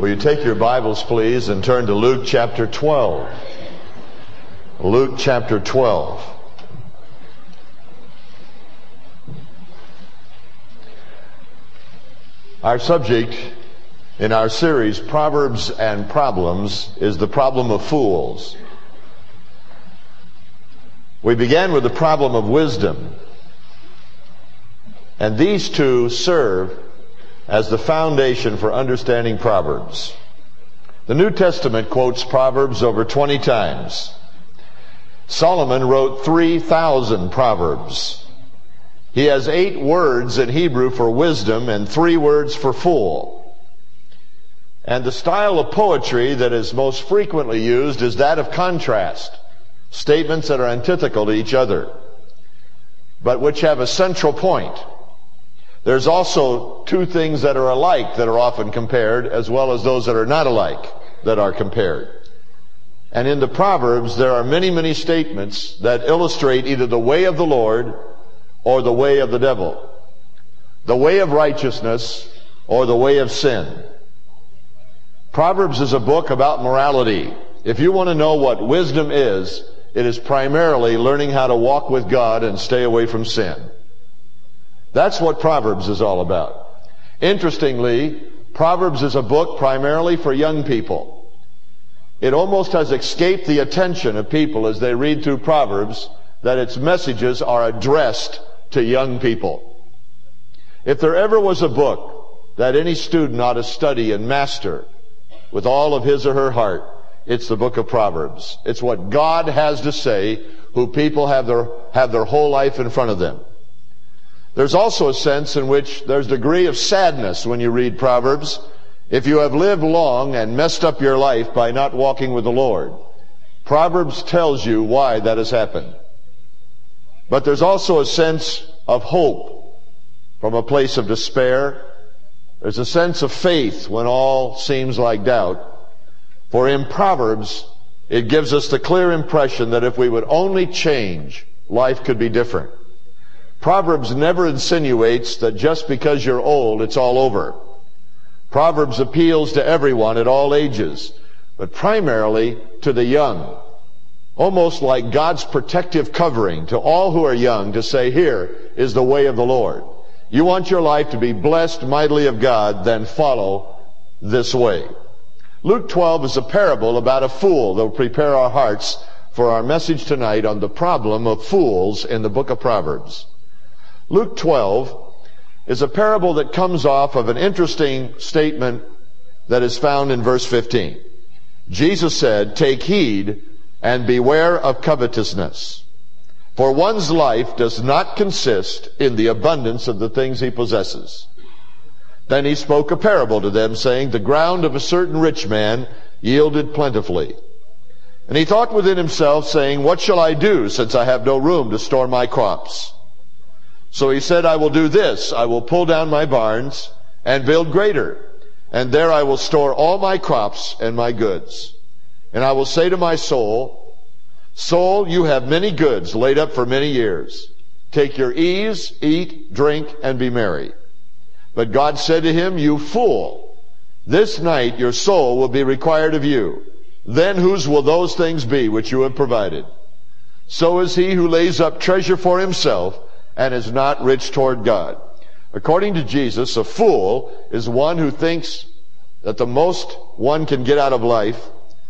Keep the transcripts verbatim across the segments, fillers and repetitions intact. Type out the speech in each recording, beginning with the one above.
Will you take your Bibles, please, and turn to Luke chapter twelve. Luke chapter twelve. Our subject in our series, Proverbs and Problems, is the problem of fools. We began with the problem of wisdom, and these two serve as the foundation for understanding Proverbs. The New Testament quotes Proverbs over twenty times. Solomon wrote three thousand Proverbs. He has eight words in Hebrew for wisdom and three words for fool. And the style of poetry that is most frequently used is that of contrast, statements that are antithetical to each other, but which have a central point. There's also two things that are alike that are often compared, as well as those that are not alike that are compared. And in the Proverbs, there are many, many statements that illustrate either the way of the Lord or the way of the devil, the way of righteousness or the way of sin. Proverbs is a book about morality. If you want to know what wisdom is, it is primarily learning how to walk with God and stay away from sin. That's what Proverbs is all about. Interestingly, Proverbs is a book primarily for young people. It almost has escaped the attention of people as they read through Proverbs that its messages are addressed to young people. If there ever was a book that any student ought to study and master with all of his or her heart, it's the book of Proverbs. It's what God has to say, who people have their, have their whole life in front of them. There's also a sense in which there's a degree of sadness when you read Proverbs. If you have lived long and messed up your life by not walking with the Lord, Proverbs tells you why that has happened. But there's also a sense of hope from a place of despair. There's a sense of faith when all seems like doubt. For in Proverbs, it gives us the clear impression that if we would only change, life could be different. Proverbs never insinuates that just because you're old, it's all over. Proverbs appeals to everyone at all ages, but primarily to the young. Almost like God's protective covering to all who are young to say, here is the way of the Lord. You want your life to be blessed mightily of God, then follow this way. Luke twelve is a parable about a fool that will prepare our hearts for our message tonight on the problem of fools in the book of Proverbs. Luke twelve is a parable that comes off of an interesting statement that is found in verse fifteen. Jesus said, "Take heed and beware of covetousness, for one's life does not consist in the abundance of the things he possesses." Then he spoke a parable to them, saying, "The ground of a certain rich man yielded plentifully. And he thought within himself, saying, What shall I do, since I have no room to store my crops? So he said, I will do this, I will pull down my barns and build greater, and there I will store all my crops and my goods. And I will say to my soul, Soul, you have many goods laid up for many years. Take your ease, eat, drink, and be merry. But God said to him, You fool, this night your soul will be required of you. Then whose will those things be which you have provided? So is he who lays up treasure for himself and is not rich toward God." According to Jesus, a fool is one who thinks that the most one can get out of life,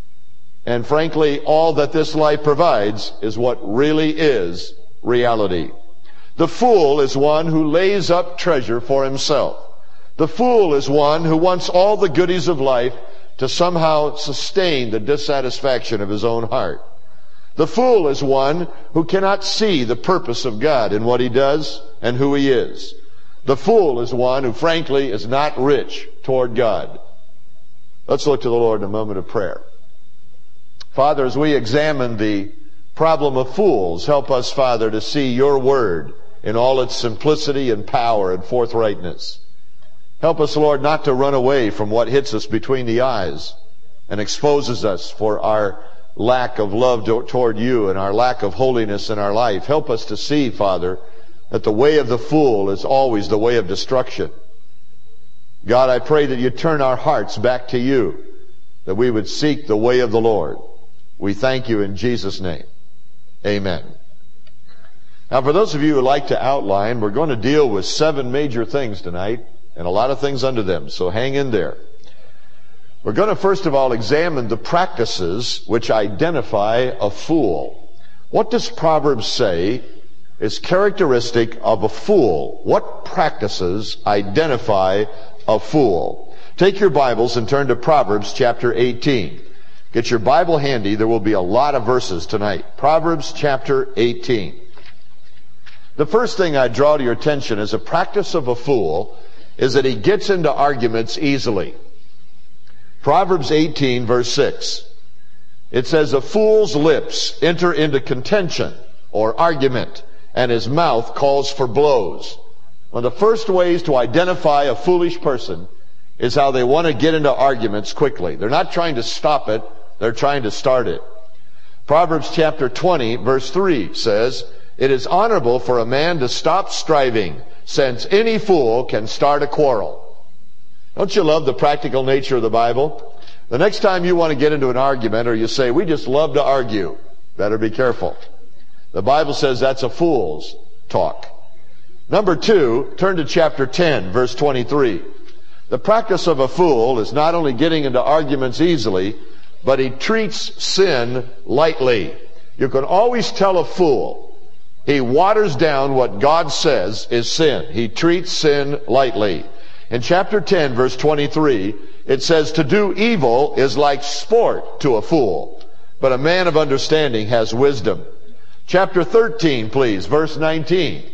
and frankly, all that this life provides is what really is reality. The fool is one who lays up treasure for himself. The fool is one who wants all the goodies of life to somehow sustain the dissatisfaction of his own heart. The fool is one who cannot see the purpose of God in what he does and who he is. The fool is one who, frankly, is not rich toward God. Let's look to the Lord in a moment of prayer. Father, as we examine the problem of fools, help us, Father, to see your word in all its simplicity and power and forthrightness. Help us, Lord, not to run away from what hits us between the eyes and exposes us for our lack of love toward you and our lack of holiness in our life. Help us to see, Father, that the way of the fool is always the way of destruction. God, I pray that you turn our hearts back to you, that we would seek the way of the Lord. We thank you in Jesus' name. Amen. Now, for those of you who like to outline, we're going to deal with seven major things tonight, and a lot of things under them, so hang in there. We're going to first of all examine the practices which identify a fool. What does Proverbs say is characteristic of a fool? What practices identify a fool? Take your Bibles and turn to Proverbs chapter eighteen. Get your Bible handy. There will be a lot of verses tonight. Proverbs chapter eighteen. The first thing I draw to your attention as a practice of a fool is that he gets into arguments easily. Proverbs eighteen verse six. It says, a fool's lips enter into contention or argument, and his mouth calls for blows. One of the first ways to identify a foolish person is how they want to get into arguments quickly. They're not trying to stop it, they're trying to start it. Proverbs chapter twenty verse three says, it is honorable for a man to stop striving, since any fool can start a quarrel. Don't you love the practical nature of the Bible? The next time you want to get into an argument, or you say, we just love to argue, better be careful. The Bible says that's a fool's talk. Number two, turn to chapter ten, verse twenty-three. The practice of a fool is not only getting into arguments easily, but he treats sin lightly. You can always tell a fool. He waters down what God says is sin. He treats sin lightly. In chapter ten, verse twenty-three, it says, to do evil is like sport to a fool, but a man of understanding has wisdom. Chapter thirteen, please, verse nineteen.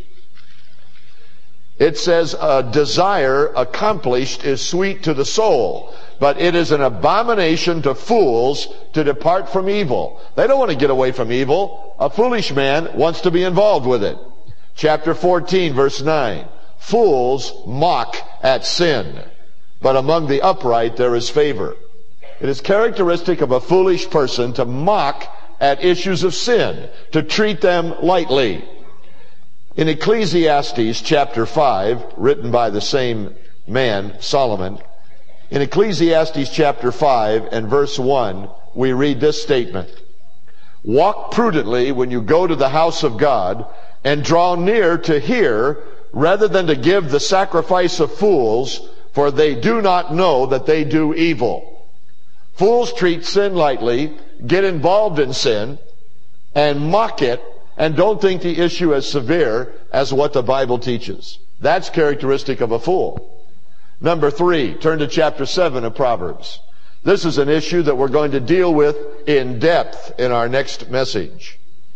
It says, a desire accomplished is sweet to the soul, but it is an abomination to fools to depart from evil. They don't want to get away from evil. A foolish man wants to be involved with it. Chapter fourteen, verse nine. Fools mock at sin, but among the upright there is favor. It is characteristic of a foolish person to mock at issues of sin, to treat them lightly. In Ecclesiastes chapter five, written by the same man, Solomon, in Ecclesiastes chapter five and verse one, we read this statement. Walk prudently when you go to the house of God, and draw near to hear, rather than to give the sacrifice of fools, for they do not know that they do evil. Fools treat sin lightly, get involved in sin, and mock it, and don't think the issue as severe as what the Bible teaches. That's characteristic of a fool. Number three, turn to chapter seven of Proverbs. This is an issue that we're going to deal with in depth in our next message.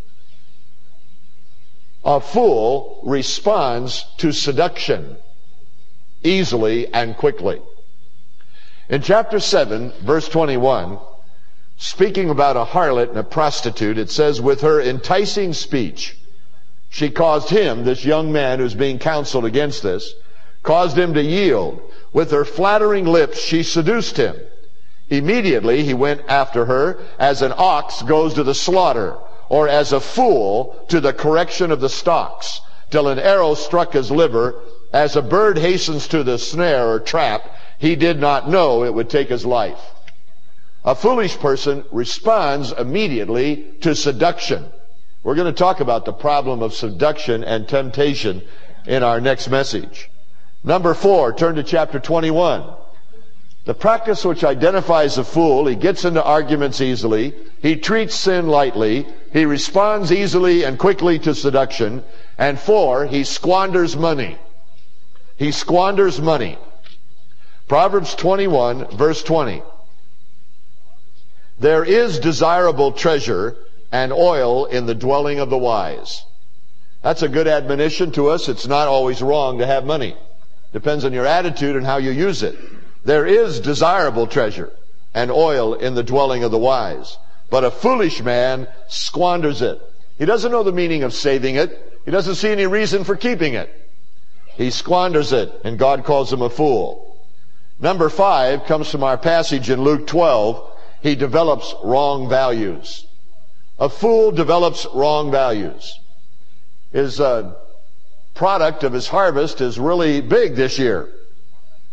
A fool responds to seduction easily and quickly. In chapter seven, verse twenty-one, speaking about a harlot and a prostitute, it says, with her enticing speech, she caused him, this young man who's being counseled against this, caused him to yield. With her flattering lips, she seduced him. Immediately he went after her as an ox goes to the slaughter, or as a fool to the correction of the stocks, till an arrow struck his liver. As a bird hastens to the snare or trap, he did not know it would take his life. A foolish person responds immediately to seduction. We're going to talk about the problem of seduction and temptation in our next message. Number four, turn to chapter twenty-one. The practice which identifies a fool, he gets into arguments easily, he treats sin lightly, he responds easily and quickly to seduction, and four, he squanders money. He squanders money. Proverbs twenty-one, verse twenty. There is desirable treasure and oil in the dwelling of the wise. That's a good admonition to us. It's not always wrong to have money. Depends on your attitude and how you use it. There is desirable treasure and oil in the dwelling of the wise, but a foolish man squanders it. He doesn't know the meaning of saving it. He doesn't see any reason for keeping it. He squanders it, and God calls him a fool. Number five comes from our passage in Luke twelve. He develops wrong values. A fool develops wrong values. His uh, product of his harvest is really big this year.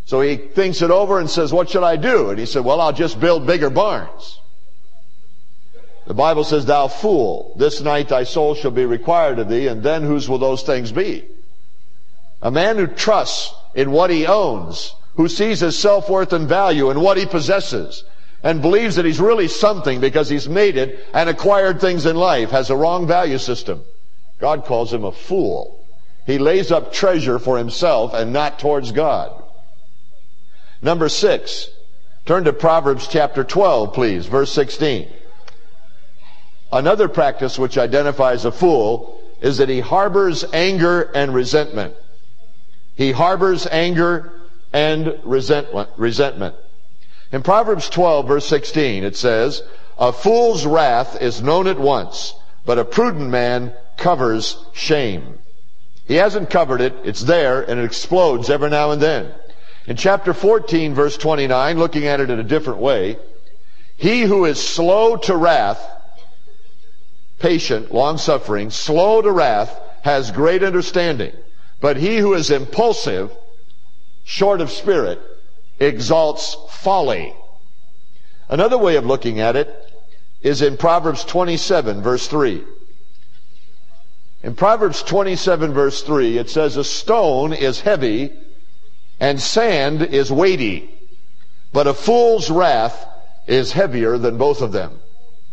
So he thinks it over and says, what should I do? And he said, well, I'll just build bigger barns. The Bible says, thou fool, this night thy soul shall be required of thee, and then whose will those things be? A man who trusts in what he owns, who sees his self-worth and value in what he possesses, and believes that he's really something because he's made it and acquired things in life, has a wrong value system. God calls him a fool. He lays up treasure for himself and not towards God. Number six, turn to Proverbs chapter twelve, please, verse sixteen. Another practice which identifies a fool is that he harbors anger and resentment. He harbors anger and resentment. resentment. In Proverbs twelve, verse sixteen, it says, a fool's wrath is known at once, but a prudent man covers shame. He hasn't covered it, it's there, and it explodes every now and then. In chapter fourteen, verse twenty-nine, looking at it in a different way, he who is slow to wrath, patient, long-suffering, slow to wrath, has great understanding. But he who is impulsive, short of spirit, exalts folly. Another way of looking at it is in Proverbs twenty-seven, verse three. In Proverbs twenty-seven, verse three, it says, a stone is heavy and sand is weighty, but a fool's wrath is heavier than both of them.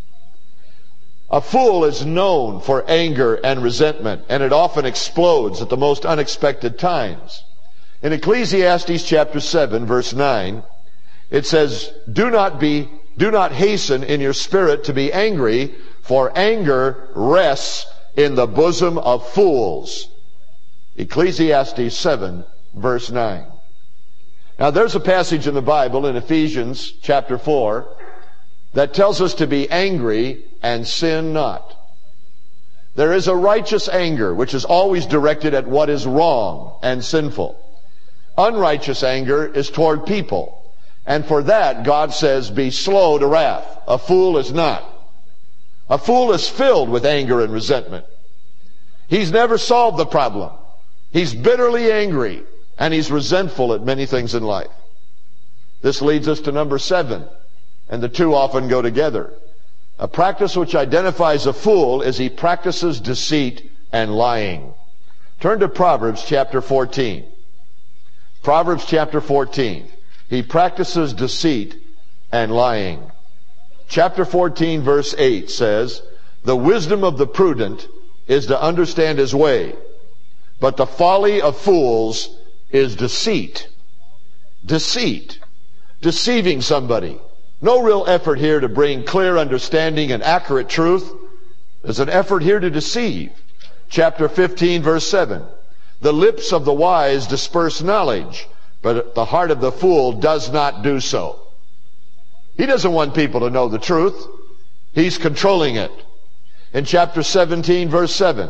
A fool is known for anger and resentment, and it often explodes at the most unexpected times. In Ecclesiastes chapter seven, verse nine, it says, Do not be, do not hasten in your spirit to be angry, for anger rests in the bosom of fools. Ecclesiastes seven, verse nine. Now there's a passage in the Bible in Ephesians chapter four that tells us to be angry and sin not. There is a righteous anger which is always directed at what is wrong and sinful. Unrighteous anger is toward people. And for that, God says, be slow to wrath. A fool is not. A fool is filled with anger and resentment. He's never solved the problem. He's bitterly angry, and he's resentful at many things in life. This leads us to number seven, and the two often go together. A practice which identifies a fool is he practices deceit and lying. Turn to Proverbs chapter fourteen. Proverbs chapter fourteen. He practices deceit and lying. Chapter fourteen, verse eight says, the wisdom of the prudent is to understand his way, but the folly of fools is deceit. Deceit. Deceiving somebody. No real effort here to bring clear understanding and accurate truth. There's an effort here to deceive. Chapter fifteen, verse seven. The lips of the wise disperse knowledge, but the heart of the fool does not do so. He doesn't want people to know the truth. He's controlling it. In chapter seventeen, verse seven,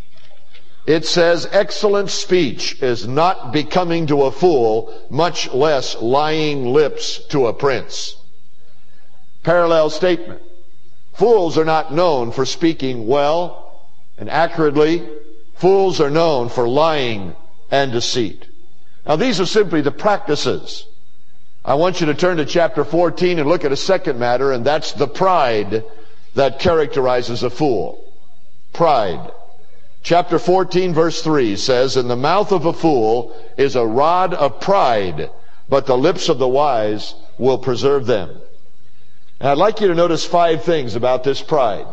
it says, excellent speech is not becoming to a fool, much less lying lips to a prince. Parallel statement. Fools are not known for speaking well and accurately. Fools are known for lying and deceit. Now these are simply the practices. I want you to turn to chapter fourteen and look at a second matter, and that's the pride that characterizes a fool. Pride. Chapter fourteen, verse three says, in the mouth of a fool is a rod of pride, but the lips of the wise will preserve them. And I'd like you to notice five things about this pride.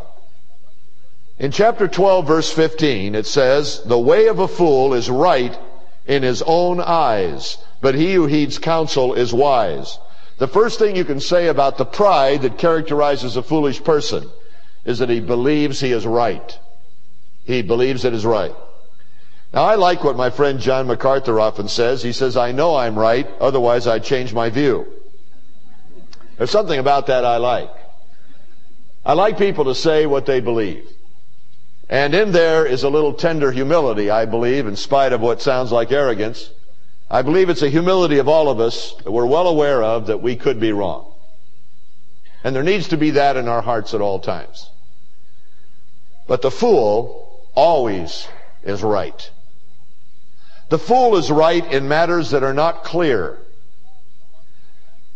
In chapter twelve, verse fifteen, it says, the way of a fool is right in his own eyes, but he who heeds counsel is wise. The first thing you can say about the pride that characterizes a foolish person is that he believes he is right. He believes it is right. Now, I like what my friend John MacArthur often says. He says, I know I'm right, otherwise I'd change my view. There's something about that I like. I like people to say what they believe. And in there is a little tender humility, I believe, in spite of what sounds like arrogance. I believe it's a humility of all of us that we're well aware of that we could be wrong. And there needs to be that in our hearts at all times. But the fool always is right. The fool is right in matters that are not clear.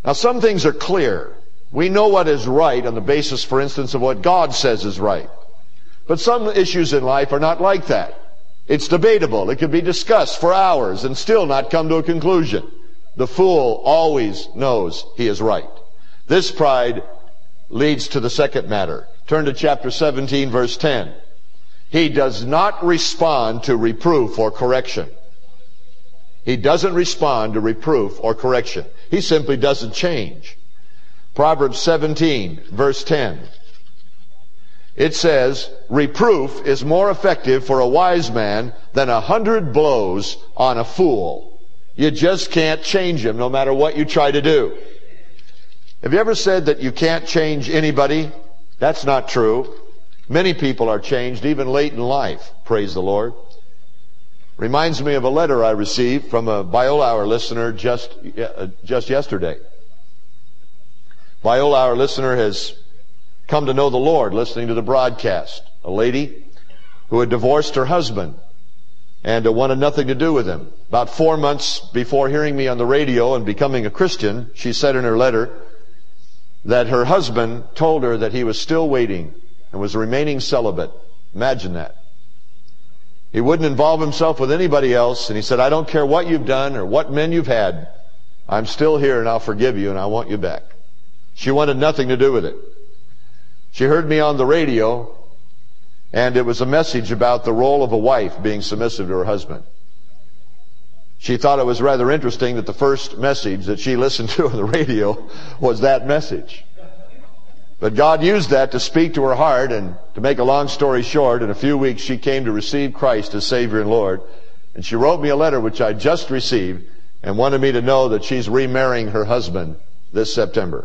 Now, some things are clear. We know what is right on the basis, for instance, of what God says is right. But some issues in life are not like that. It's debatable. It could be discussed for hours and still not come to a conclusion. The fool always knows he is right. This pride leads to the second matter. Turn to chapter seventeen, verse ten. He does not respond to reproof or correction. He doesn't respond to reproof or correction. He simply doesn't change. Proverbs seventeen, verse ten. It says, reproof is more effective for a wise man than a hundred blows on a fool. You just can't change him no matter what you try to do. Have you ever said that you can't change anybody? That's not true. Many people are changed even late in life. Praise the Lord. Reminds me of a letter I received from a BioLour listener just, uh, just yesterday. BioLour listener has come to know the Lord listening to the broadcast. A lady who had divorced her husband and uh, wanted nothing to do with him. About four months before hearing me on the radio and becoming a Christian, she said in her letter that her husband told her that he was still waiting and was remaining celibate. Imagine that. He wouldn't involve himself with anybody else, and he said, I don't care what you've done or what men you've had. I'm still here and I'll forgive you and I want you back. She wanted nothing to do with it. She heard me on the radio, and it was a message about the role of a wife being submissive to her husband. She thought it was rather interesting that the first message that she listened to on the radio was that message. But God used that to speak to her heart, and to make a long story short, in a few weeks she came to receive Christ as Savior and Lord. And she wrote me a letter which I just received and wanted me to know that she's remarrying her husband this September.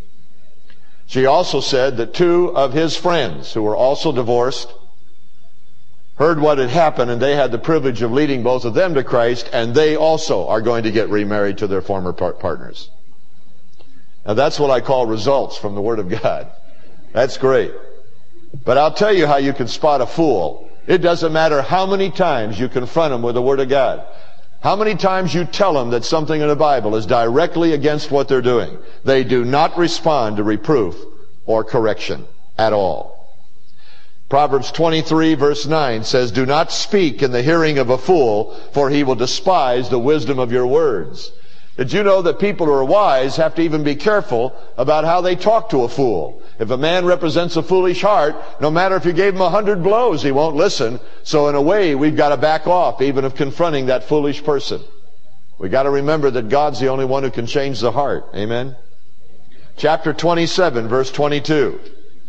She also said that two of his friends, who were also divorced, heard what had happened, and they had the privilege of leading both of them to Christ, and they also are going to get remarried to their former partners. Now that's what I call results from the Word of God. That's great. But I'll tell you how you can spot a fool. It doesn't matter how many times you confront them with the Word of God. How many times you tell them that something in the Bible is directly against what they're doing. They do not respond to reproof or correction at all. Proverbs twenty-three verse nine says, do not speak in the hearing of a fool, for he will despise the wisdom of your words. Did you know that people who are wise have to even be careful about how they talk to a fool? If a man represents a foolish heart, no matter if you gave him a hundred blows, he won't listen. So in a way, we've got to back off even of confronting that foolish person. We've got to remember that God's the only one who can change the heart. Amen? Chapter twenty-seven, verse twenty-two.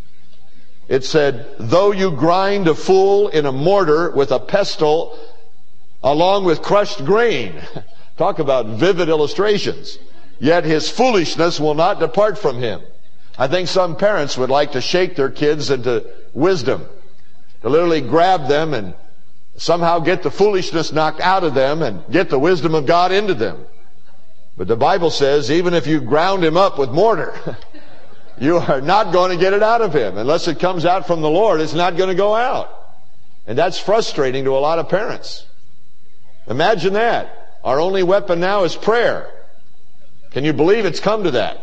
It said, though you grind a fool in a mortar with a pestle along with crushed grain. Talk about vivid illustrations. Yet his foolishness will not depart from him. I think some parents would like to shake their kids into wisdom, to literally grab them and somehow get the foolishness knocked out of them and get the wisdom of God into them. But the Bible says even if you ground him up with mortar, you are not going to get it out of him. Unless it comes out from the Lord, it's not going to go out. And that's frustrating to a lot of parents. Imagine that. Our only weapon now is prayer. Can you believe it's come to that?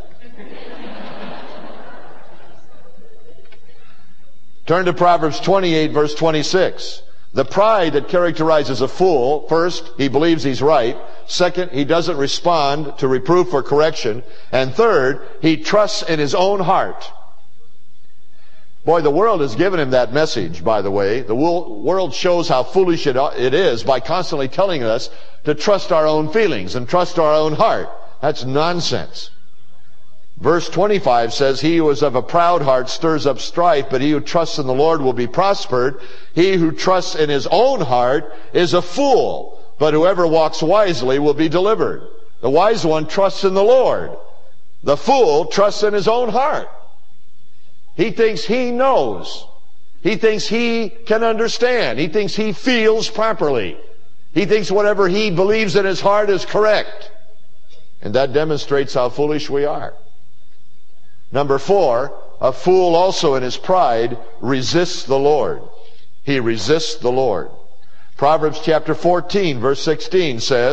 Turn to Proverbs twenty-eight, verse twenty-six. The pride that characterizes a fool, first, he believes he's right. Second, he doesn't respond to reproof or correction. And third, he trusts in his own heart. Boy, the world has given him that message, by the way. The world shows how foolish it is by constantly telling us to trust our own feelings and trust our own heart. That's nonsense. Verse twenty-five says, he who is of a proud heart stirs up strife, but he who trusts in the Lord will be prospered. He who trusts in his own heart is a fool, but whoever walks wisely will be delivered. The wise one trusts in the Lord. The fool trusts in his own heart. He thinks he knows. He thinks he can understand. He thinks he feels properly. He thinks whatever he believes in his heart is correct. And that demonstrates how foolish we are. Number four, a fool also in his pride resists the Lord. He resists the Lord. Proverbs chapter fourteen, verse sixteen says,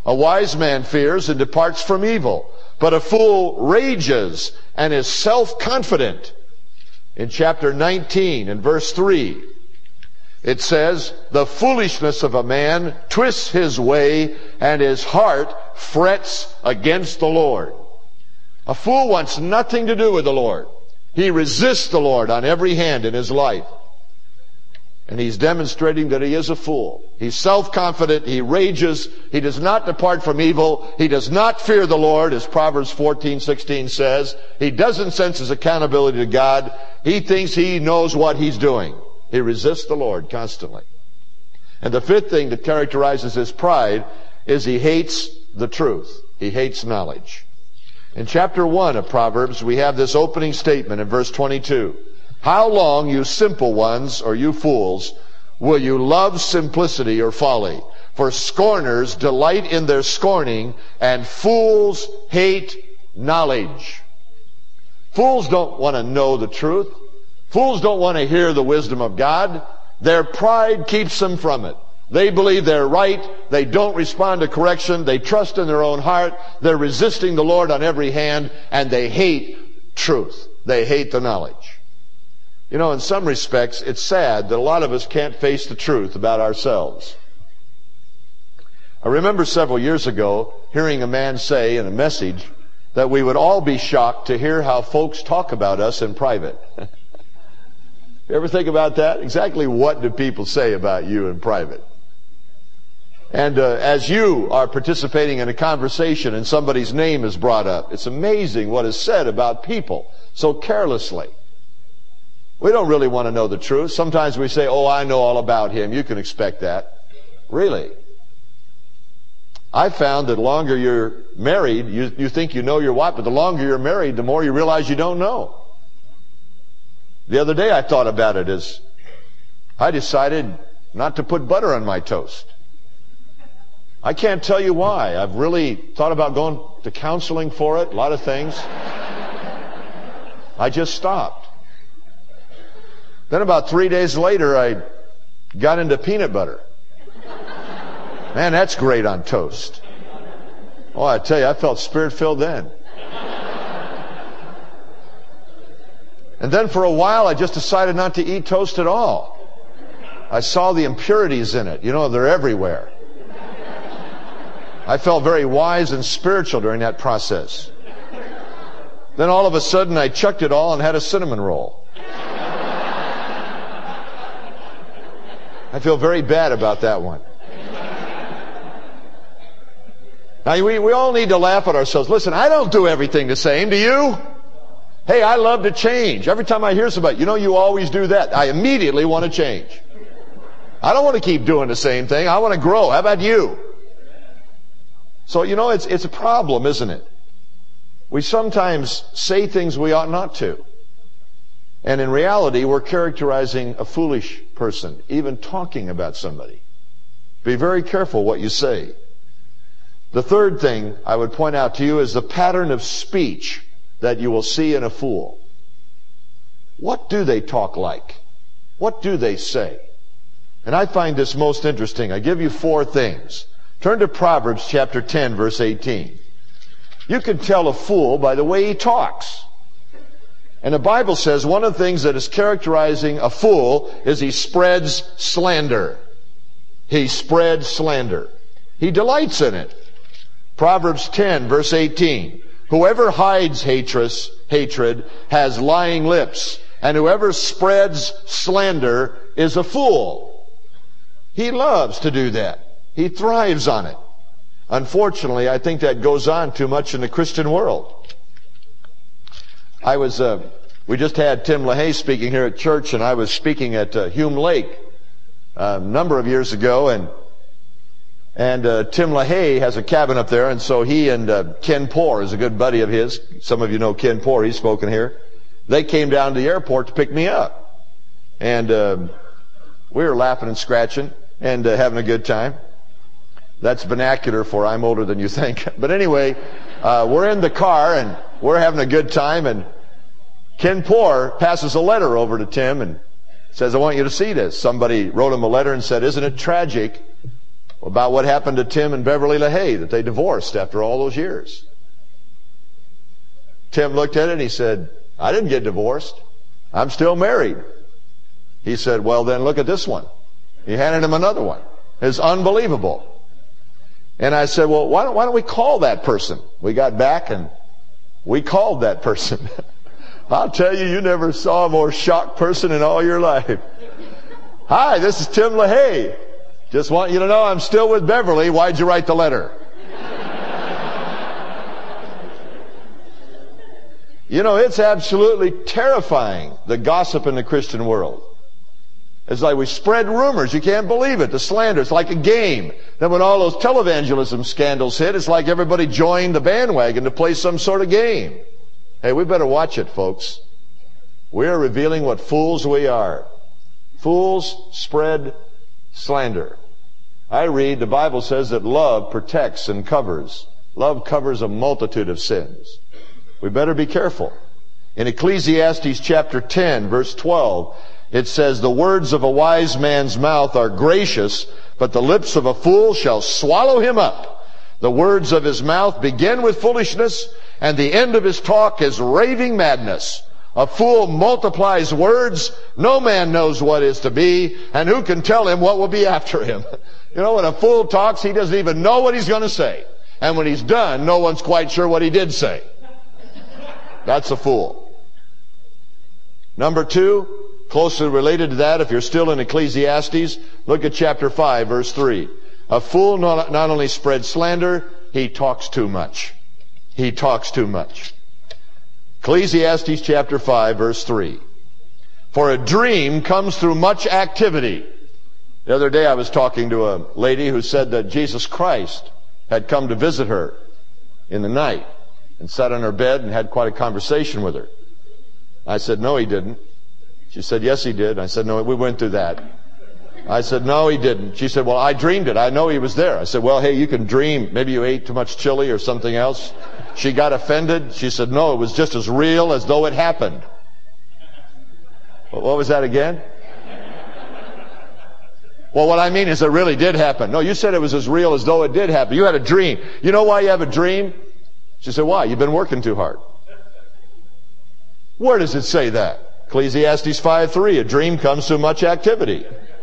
A wise man fears and departs from evil, but a fool rages and is self-confident. In chapter nineteen and verse three, it says, the foolishness of a man twists his way, and his heart frets against the Lord. A fool wants nothing to do with the Lord. He resists the Lord on every hand in his life. And he's demonstrating that he is a fool. He's self-confident. He rages. He does not depart from evil. He does not fear the Lord, as Proverbs fourteen sixteen says. He doesn't sense his accountability to God. He thinks he knows what he's doing. He resists the Lord constantly. And the fifth thing that characterizes his pride is he hates the truth. He hates knowledge. In chapter one of Proverbs, we have this opening statement in verse twenty-two. How long, you simple ones, or you fools, will you love simplicity or folly? For scorners delight in their scorning, and fools hate knowledge. Fools don't want to know the truth. Fools don't want to hear the wisdom of God. Their pride keeps them from it. They believe they're right. They don't respond to correction. They trust in their own heart. They're resisting the Lord on every hand, and they hate truth. They hate the knowledge. You know, in some respects, it's sad that a lot of us can't face the truth about ourselves. I remember several years ago hearing a man say in a message that we would all be shocked to hear how folks talk about us in private. You ever think about that? Exactly what do people say about you in private? And uh, as you are participating in a conversation and somebody's name is brought up, it's amazing what is said about people so carelessly. We don't really want to know the truth. Sometimes we say, oh, I know all about him. You can expect that. Really? I found that the longer you're married, you, you think you know your wife, but the longer you're married, the more you realize you don't know. The other day I thought about it as I decided not to put butter on my toast. I can't tell you why. I've really thought about going to counseling for it, a lot of things. I just stopped. Then about three days later, I got into peanut butter. Man, that's great on toast. Oh, I tell you, I felt spirit-filled then. And then for a while, I just decided not to eat toast at all. I saw the impurities in it. You know, they're everywhere. I felt very wise and spiritual during that process. Then all of a sudden, I chucked it all and had a cinnamon roll. I feel very bad about that one. Now, we, we all need to laugh at ourselves. Listen, I don't do everything the same. Do you? Hey, I love to change. Every time I hear somebody, you know, you always do that. I immediately want to change. I don't want to keep doing the same thing. I want to grow. How about you? So, you know, it's, it's a problem, isn't it? We sometimes say things we ought not to. And in reality, we're characterizing a foolish person, even talking about somebody. Be very careful what you say. The third thing I would point out to you is the pattern of speech that you will see in a fool. What do they talk like? What do they say? And I find this most interesting. I give you four things. Turn to Proverbs chapter ten, verse eighteen. You can tell a fool by the way he talks. And the Bible says one of the things that is characterizing a fool is he spreads slander. He spreads slander. He delights in it. Proverbs ten, verse eighteen. Whoever hides hatred, hatred has lying lips, and whoever spreads slander is a fool. He loves to do that. He thrives on it. Unfortunately, I think that goes on too much in the Christian world. I was, uh, we just had Tim LaHaye speaking here at church, and I was speaking at uh, Hume Lake uh, a number of years ago, and and uh, Tim LaHaye has a cabin up there, and so he and uh, Ken Poor is a good buddy of his. Some of you know Ken Poor, he's spoken here. They came down to the airport to pick me up, and uh, we were laughing and scratching and uh, having a good time. That's vernacular for I'm older than you think. But anyway, uh, we're in the car, and we're having a good time, and Ken Poor passes a letter over to Tim and says, I want you to see this. Somebody wrote him a letter and said, isn't it tragic about what happened to Tim and Beverly LaHaye, that they divorced after all those years. Tim looked at it and he said, I didn't get divorced. I'm still married. He said, well, then look at this one. He handed him another one. It's unbelievable. And I said, well, why don't, why don't we call that person? We got back and we called that person. I'll tell you, you never saw a more shocked person in all your life. Hi, this is Tim LaHaye. Just want you to know I'm still with Beverly. Why'd you write the letter? You know, it's absolutely terrifying, the gossip in the Christian world. It's like we spread rumors. You can't believe it. The slander. It's like a game. Then when all those televangelism scandals hit, it's like everybody joined the bandwagon to play some sort of game. Hey, we better watch it, folks. We are revealing what fools we are. Fools spread slander. I read, the Bible says that love protects and covers. Love covers a multitude of sins. We better be careful. In Ecclesiastes chapter ten, verse twelve, it says, the words of a wise man's mouth are gracious, but the lips of a fool shall swallow him up. The words of his mouth begin with foolishness, and the end of his talk is raving madness. A fool multiplies words. No man knows what is to be, and who can tell him what will be after him? You know, when a fool talks, he doesn't even know what he's going to say. And when he's done, no one's quite sure what he did say. That's a fool. Number two, closely related to that, if you're still in Ecclesiastes, look at chapter five, verse three. A fool not, not only spreads slander, he talks too much. He talks too much. Ecclesiastes chapter five, verse three. For a dream comes through much activity. The other day I was talking to a lady who said that Jesus Christ had come to visit her in the night and sat on her bed and had quite a conversation with her. I said, no, he didn't. She said, yes, he did. I said, no, we went through that. I said, no, he didn't. She said, well, I dreamed it. I know he was there. I said, well, hey, you can dream. Maybe you ate too much chili or something else. She got offended. She said, no, it was just as real as though it happened. Well, what was that again? Well, what I mean is it really did happen. No, you said it was as real as though it did happen. You had a dream. You know why you have a dream? She said, why? You've been working too hard. Where does it say that? Ecclesiastes five three, a dream comes through much activity.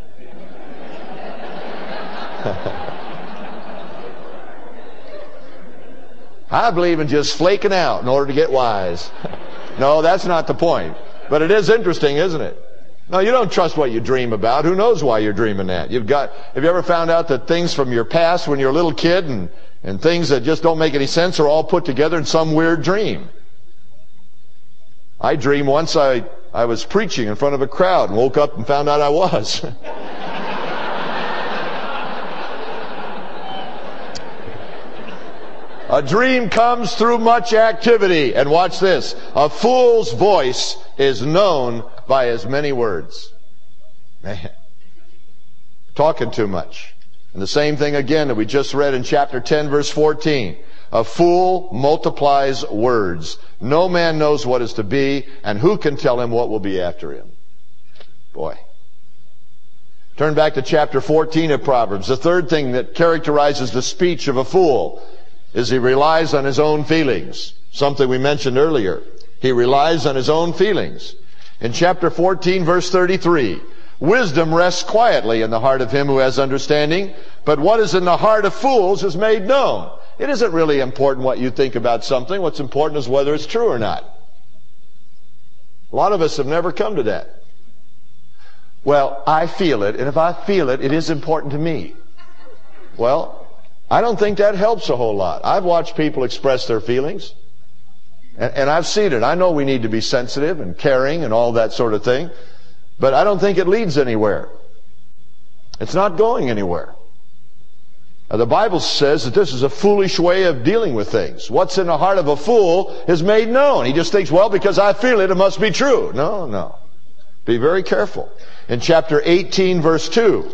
I believe in just flaking out in order to get wise. No, that's not the point. But it is interesting, isn't it? No, you don't trust what you dream about. Who knows why you're dreaming that? You've got, have you ever found out that things from your past when you're a little kid and, and things that just don't make any sense are all put together in some weird dream? I dreamed once I, I was preaching in front of a crowd and woke up and found out I was. A dream comes through much activity. And watch this. A fool's voice is known by his many words. Man. Talking too much. And the same thing again that we just read in chapter ten, verse fourteen. A fool multiplies words. No man knows what is to be, and who can tell him what will be after him? Boy. Turn back to chapter fourteen of Proverbs. The third thing that characterizes the speech of a fool is he relies on his own feelings. Something we mentioned earlier. He relies on his own feelings. In chapter fourteen, verse thirty-three, wisdom rests quietly in the heart of him who has understanding, but what is in the heart of fools is made known. It isn't really important what you think about something. What's important is whether it's true or not. A lot of us have never come to that. Well, I feel it, and if I feel it, it is important to me. Well, I don't think that helps a whole lot. I've watched people express their feelings, and, and I've seen it. I know we need to be sensitive and caring and all that sort of thing, but I don't think it leads anywhere. It's not going anywhere. Now, the Bible says that this is a foolish way of dealing with things. What's in the heart of a fool is made known. He just thinks, well, because I feel it, it must be true. No, no. Be very careful. In chapter eighteen, verse two,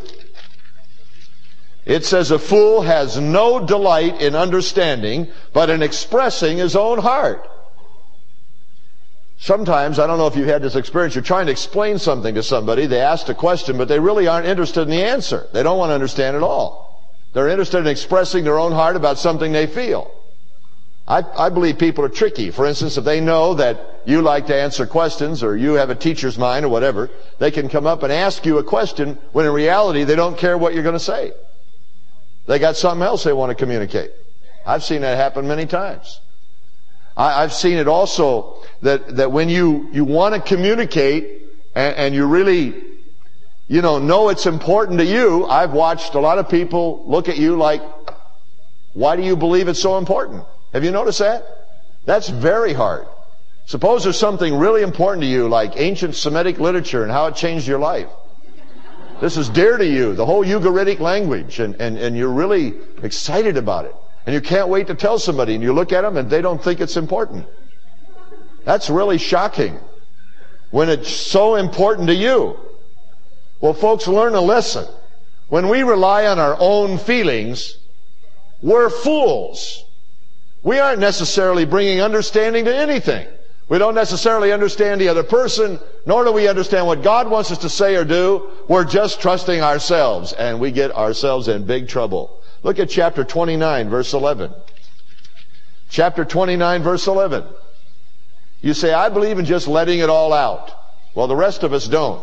it says, a fool has no delight in understanding, but in expressing his own heart. Sometimes, I don't know if you've had this experience, you're trying to explain something to somebody, they ask a question, but they really aren't interested in the answer. They don't want to understand at all. They're interested in expressing their own heart about something they feel. I, I believe people are tricky. For instance, if they know that you like to answer questions or you have a teacher's mind or whatever, they can come up and ask you a question when in reality they don't care what you're going to say. They got something else they want to communicate. I've seen that happen many times. I, I've seen it also that, that when you, you want to communicate and, and you really, you know, know it's important to you, I've watched a lot of people look at you like, why do you believe it's so important? Have you noticed that? That's very hard. Suppose there's something really important to you, like ancient Semitic literature and how it changed your life. This is dear to you, the whole Ugaritic language, and, and, and you're really excited about it. And you can't wait to tell somebody, and you look at them and they don't think it's important. That's really shocking when it's so important to you. Well, folks, learn a lesson. When we rely on our own feelings, we're fools. We aren't necessarily bringing understanding to anything. We don't necessarily understand the other person, nor do we understand what God wants us to say or do. We're just trusting ourselves, and we get ourselves in big trouble. Look at chapter twenty-nine, verse eleven. Chapter twenty-nine, verse eleven. You say, I believe in just letting it all out. Well, the rest of us don't.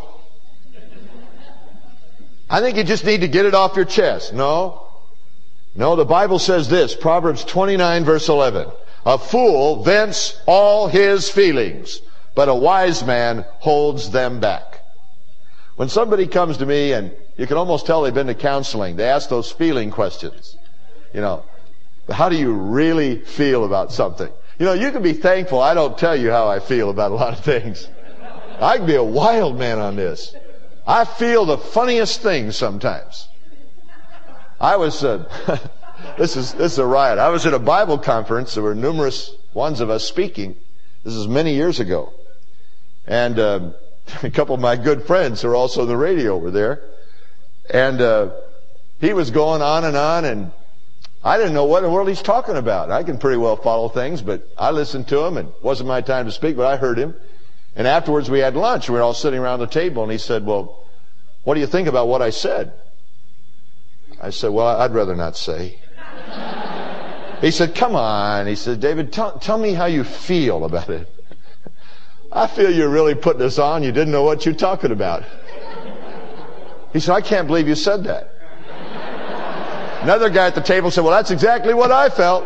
I think you just need to get it off your chest. No. No, the Bible says this, Proverbs twenty-nine, verse eleven. A fool vents all his feelings, but a wise man holds them back. When somebody comes to me, and you can almost tell they've been to counseling, they ask those feeling questions. You know, how do you really feel about something? You know, you can be thankful I don't tell you how I feel about a lot of things. I can be a wild man on this. I feel the funniest things sometimes. I was, uh, this is, this is a riot. I was at a Bible conference. There were numerous ones of us speaking. This is many years ago. And, uh, a couple of my good friends who are also on the radio were there. And, uh, he was going on and on, and I didn't know what in the world he's talking about. I can pretty well follow things, but I listened to him, and it wasn't my time to speak, but I heard him. And afterwards we had lunch. We were all sitting around the table, and he said, well, what do you think about what I said? I said, well, I'd rather not say. He said, come on. He said, David, tell, tell me how you feel about it. I feel you're really putting this on. You didn't know what you're talking about. He said, I can't believe you said that. Another guy at the table said, well, that's exactly what I felt.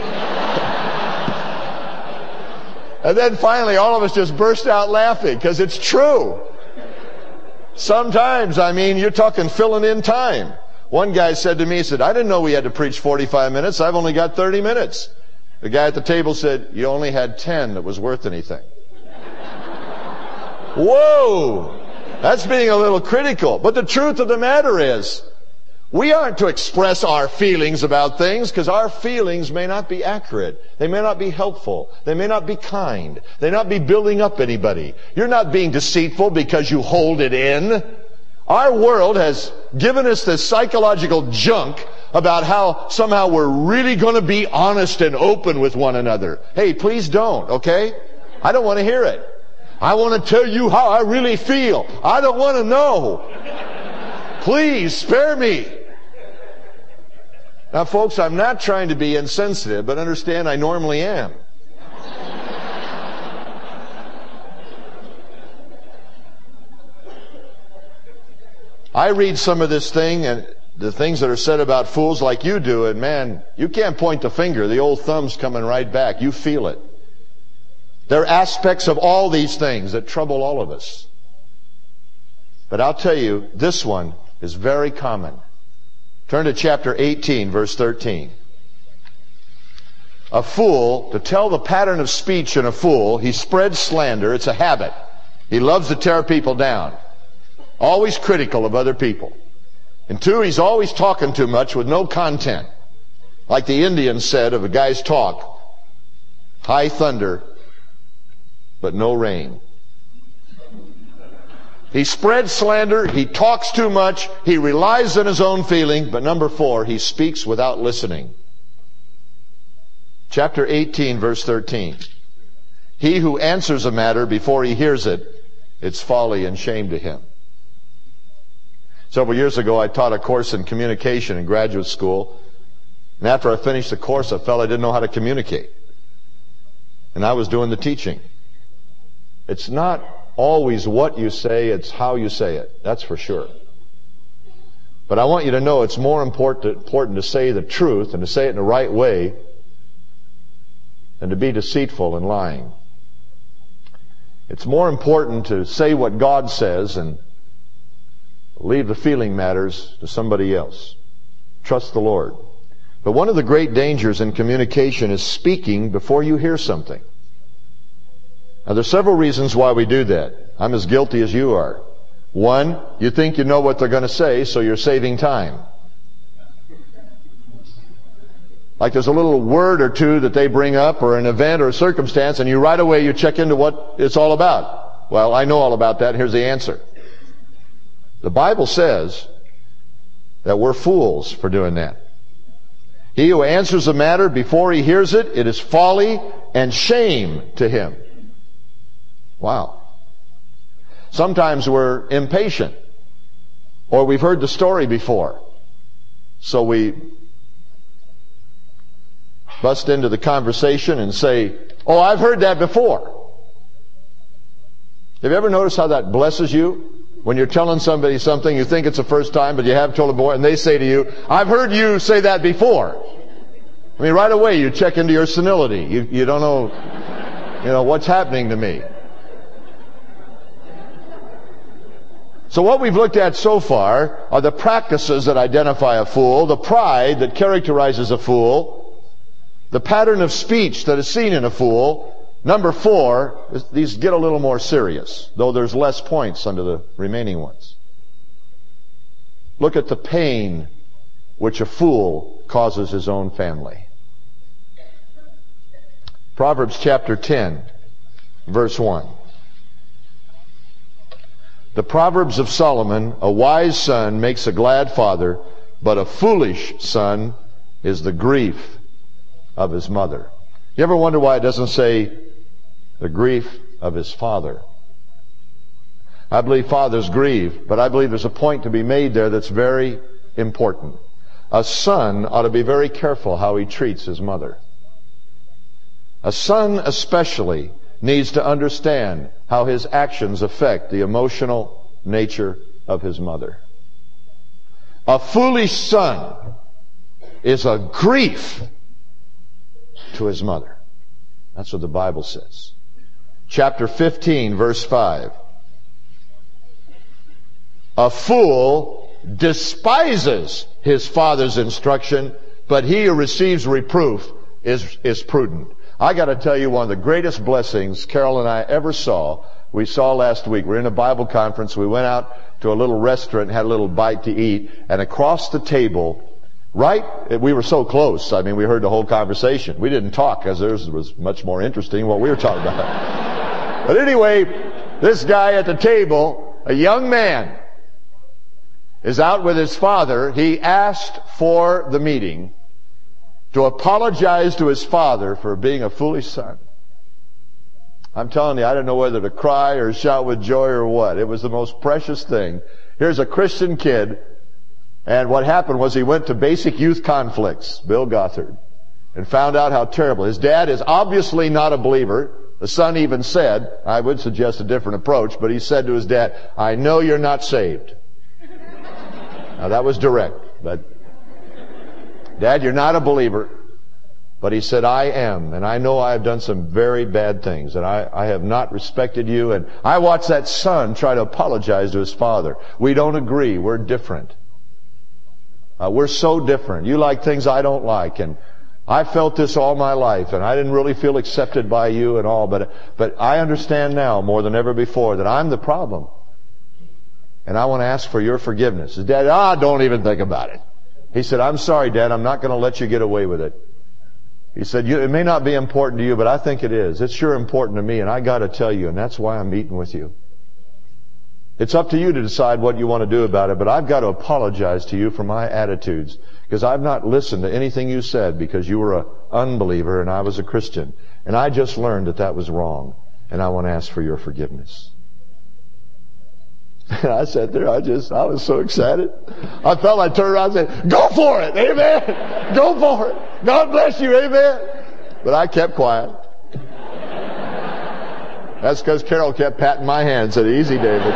And then finally all of us just burst out laughing because it's true. Sometimes, I mean, you're talking filling in time. One guy said to me, he said, I didn't know we had to preach forty-five minutes. I've only got thirty minutes. The guy at the table said, you only had ten that was worth anything. Whoa! That's being a little critical. But the truth of the matter is, we aren't to express our feelings about things because our feelings may not be accurate. They may not be helpful. They may not be kind. They may not be building up anybody. You're not being deceitful because you hold it in. Our world has given us this psychological junk about how somehow we're really going to be honest and open with one another. Hey, please don't, okay? I don't want to hear it. I want to tell you how I really feel. I don't want to know. Please spare me. Now, folks, I'm not trying to be insensitive, but understand I normally am. I read some of this thing and the things that are said about fools like you do, and man, you can't point the finger. The old thumb's coming right back. You feel it. There are aspects of all these things that trouble all of us. But I'll tell you, this one is very common. Turn to chapter eighteen, verse thirteen. A fool, to tell the pattern of speech in a fool, he spreads slander. It's a habit. He loves to tear people down. Always critical of other people. And two, he's always talking too much with no content. Like the Indians said of a guy's talk, high thunder, but no rain. He spreads slander, he talks too much, he relies on his own feeling, but number four, he speaks without listening. Chapter eighteen, verse thirteen. He who answers a matter before he hears it, it's folly and shame to him. Several years ago, I taught a course in communication in graduate school. And after I finished the course, I felt I didn't know how to communicate. And I was doing the teaching. It's not always what you say, it's how you say it. That's for sure. But I want you to know it's more important, important to say the truth and to say it in the right way than to be deceitful and lying. It's more important to say what God says and leave the feeling matters to somebody else. Trust the Lord. But one of the great dangers in communication is speaking before you hear something. Now, there's several reasons why we do that. I'm as guilty as you are. One, you think you know what they're going to say, so you're saving time. Like there's a little word or two that they bring up, or an event or a circumstance, and you right away you check into what it's all about. Well, I know all about that, and here's the answer. The Bible says that we're fools for doing that. He who answers a matter before he hears it, it is folly and shame to him. Wow. Sometimes we're impatient, or we've heard the story before, so we bust into the conversation and say, "Oh, I've heard that before." Have you ever noticed how that blesses you? When you're telling somebody something, you think it's the first time, but you have told a boy, and they say to you, "I've heard you say that before." I mean, right away you check into your senility. You, you don't know, you know, what's happening to me. So what we've looked at so far are the practices that identify a fool, the pride that characterizes a fool, the pattern of speech that is seen in a fool. Number four, these get a little more serious, though there's less points under the remaining ones. Look at the pain which a fool causes his own family. Proverbs chapter ten, verse one. The Proverbs of Solomon, a wise son makes a glad father, but a foolish son is the grief of his mother. You ever wonder why it doesn't say the grief of his father? I believe fathers grieve, but I believe there's a point to be made there that's very important. A son ought to be very careful how he treats his mother. A son especially needs to understand how his actions affect the emotional nature of his mother. A foolish son is a grief to his mother. That's what the Bible says. Chapter fifteen, verse five. A fool despises his father's instruction, but he who receives reproof is, is prudent. I got to tell you, one of the greatest blessings Carol and I ever saw, we saw last week. We're in a Bible conference. We went out to a little restaurant and had a little bite to eat. And across the table, right, we were so close. I mean, we heard the whole conversation. We didn't talk because theirs was much more interesting than what we were talking about. But anyway, this guy at the table, a young man, is out with his father. He asked for the meeting to apologize to his father for being a foolish son. I'm telling you, I didn't know whether to cry or shout with joy or what. It was the most precious thing. Here's a Christian kid, and what happened was he went to Basic Youth Conflicts, Bill Gothard, and found out how terrible. His dad is obviously not a believer. The son even said, I would suggest a different approach, but he said to his dad, "I know you're not saved." Now that was direct, but "Dad, you're not a believer." But he said, "I am, and I know I have done some very bad things, and I, I have not respected you." And I watched that son try to apologize to his father. We don't agree. We're different. Uh, we're so different. You like things I don't like, and I felt this all my life, and I didn't really feel accepted by you and all, but, but I understand now more than ever before that I'm the problem. And I want to ask for your forgiveness. His dad, ah, don't even think about it. He said, "I'm sorry, Dad, I'm not going to let you get away with it." He said, "It may not be important to you, but I think it is. It's sure important to me, and I got to tell you, and that's why I'm meeting with you. It's up to you to decide what you want to do about it, but I've got to apologize to you for my attitudes, because I've not listened to anything you said because you were an unbeliever and I was a Christian. And I just learned that that was wrong, and I want to ask for your forgiveness." And I sat there, I just, I was so excited. I felt like I turned around and said, go for it, amen. Go for it. God bless you, amen. But I kept quiet. That's because Carol kept patting my hand and said, easy, David.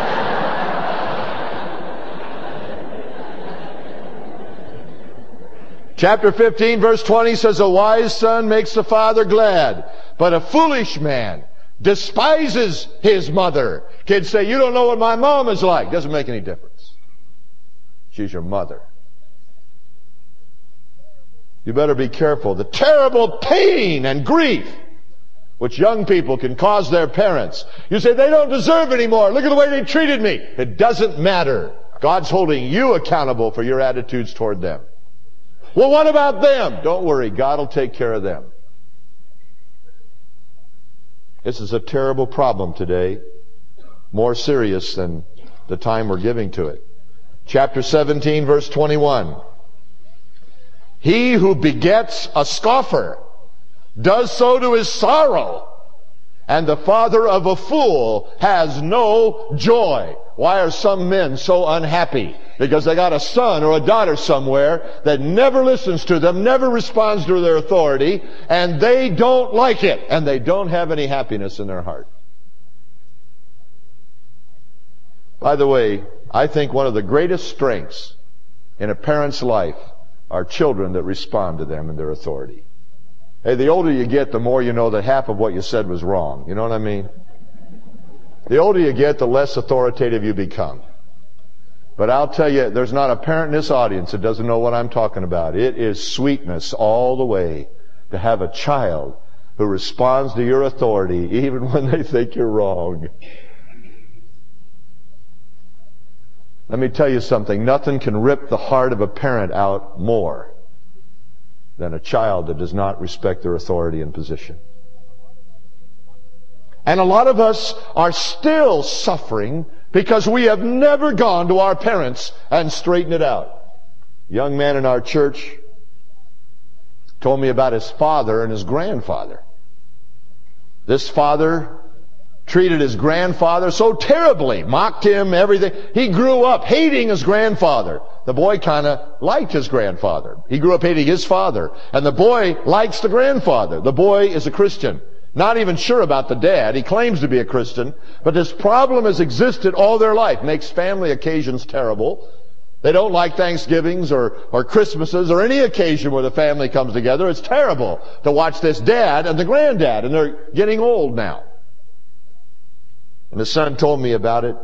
Chapter fifteen, verse twenty says, a wise son makes the father glad, but a foolish man despises his mother. Kids say, you don't know what my mom is like. Doesn't make any difference. She's your mother. You better be careful. The terrible pain and grief which young people can cause their parents. You say, they don't deserve anymore. Look at the way they treated me. It doesn't matter. God's holding you accountable for your attitudes toward them. Well, what about them? Don't worry. God will take care of them. This is a terrible problem today. More serious than the time we're giving to it. Chapter seventeen, verse twenty-one. He who begets a scoffer does so to his sorrow, and the father of a fool has no joy. Why are some men so unhappy? Because they got a son or a daughter somewhere that never listens to them, never responds to their authority, and they don't like it, and they don't have any happiness in their heart. By the way, I think one of the greatest strengths in a parent's life are children that respond to them and their authority. Hey, the older you get, the more you know that half of what you said was wrong. You know what I mean? The older you get, the less authoritative you become. But I'll tell you, there's not a parent in this audience that doesn't know what I'm talking about. It is sweetness all the way to have a child who responds to your authority even when they think you're wrong. Let me tell you something. Nothing can rip the heart of a parent out more than a child that does not respect their authority and position. And a lot of us are still suffering because we have never gone to our parents and straightened it out. A young man in our church told me about his father and his grandfather. This father treated his grandfather so terribly, mocked him, everything. He grew up hating his grandfather. The boy kind of liked his grandfather. He grew up hating his father. And the boy likes the grandfather. The boy is a Christian. Not even sure about the dad. He claims to be a Christian. But this problem has existed all their life. Makes family occasions terrible. They don't like Thanksgivings or, or Christmases or any occasion where the family comes together. It's terrible to watch this dad and the granddad. And they're getting old now. And the son told me about it.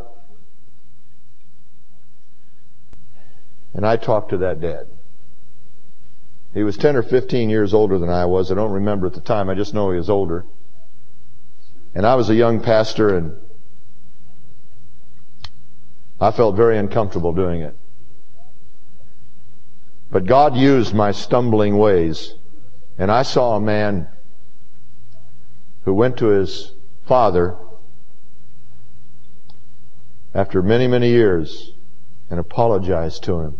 And I talked to that dad. He was ten or fifteen years older than I was. I don't remember at the time. I just know he was older. And I was a young pastor, and I felt very uncomfortable doing it. But God used my stumbling ways. And I saw a man who went to his father after many, many years and apologized to him.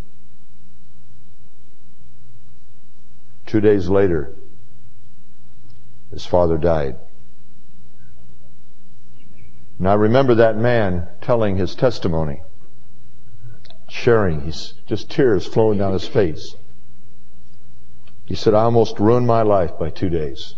Two days later, his father died. And I remember that man telling his testimony, sharing, he's just tears flowing down his face. He said, I almost ruined my life by two days.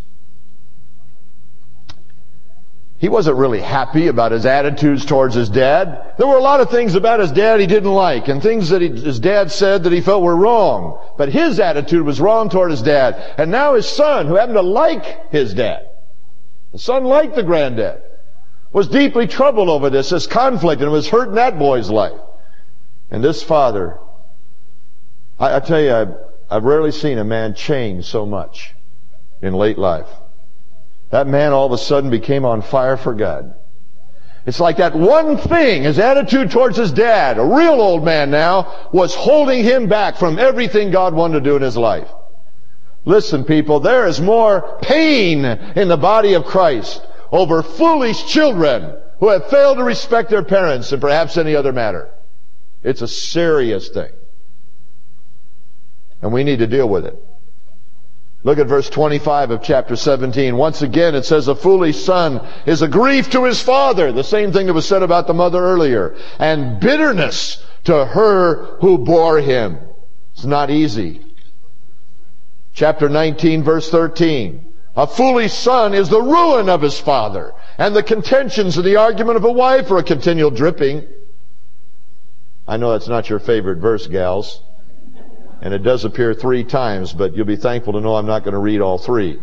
He wasn't really happy about his attitudes towards his dad. There were a lot of things about his dad he didn't like, and things that he, his dad said that he felt were wrong. But his attitude was wrong toward his dad. And now his son, who happened to like his dad, the son liked the granddad, was deeply troubled over this, this conflict, and it was hurting that boy's life. And this father, I, I tell you, I've, I've rarely seen a man change so much in late life. That man all of a sudden became on fire for God. It's like that one thing, his attitude towards his dad, a real old man now, was holding him back from everything God wanted to do in his life. Listen, people, there is more pain in the body of Christ over foolish children who have failed to respect their parents than perhaps any other matter. It's a serious thing. And we need to deal with it. Look at verse twenty-five of chapter seventeen. Once again, it says, a foolish son is a grief to his father. The same thing that was said about the mother earlier. And bitterness to her who bore him. It's not easy. Chapter nineteen, verse thirteen. A foolish son is the ruin of his father, and the contentions of the argument of a wife are a continual dripping. I know that's not your favorite verse, gals. And it does appear three times, but you'll be thankful to know I'm not going to read all three.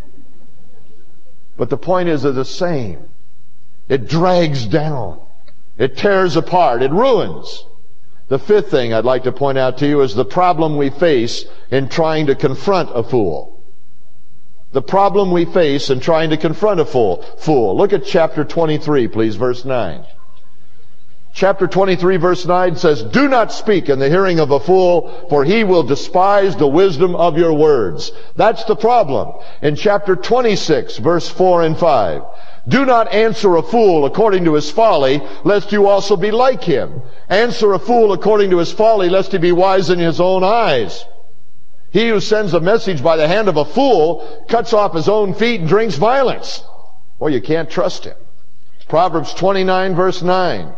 But the point is they're the same. It drags down. It tears apart. It ruins. The fifth thing I'd like to point out to you is the problem we face in trying to confront a fool. The problem we face in trying to confront a fool. Fool. Look at chapter twenty-three, please, verse nine. Chapter twenty-three, verse nine says, do not speak in the hearing of a fool, for he will despise the wisdom of your words. That's the problem. In chapter twenty-six, verse four and five, do not answer a fool according to his folly, lest you also be like him. Answer a fool according to his folly, lest he be wise in his own eyes. He who sends a message by the hand of a fool cuts off his own feet and drinks violence. Or you can't trust him. Proverbs twenty-nine, verse nine.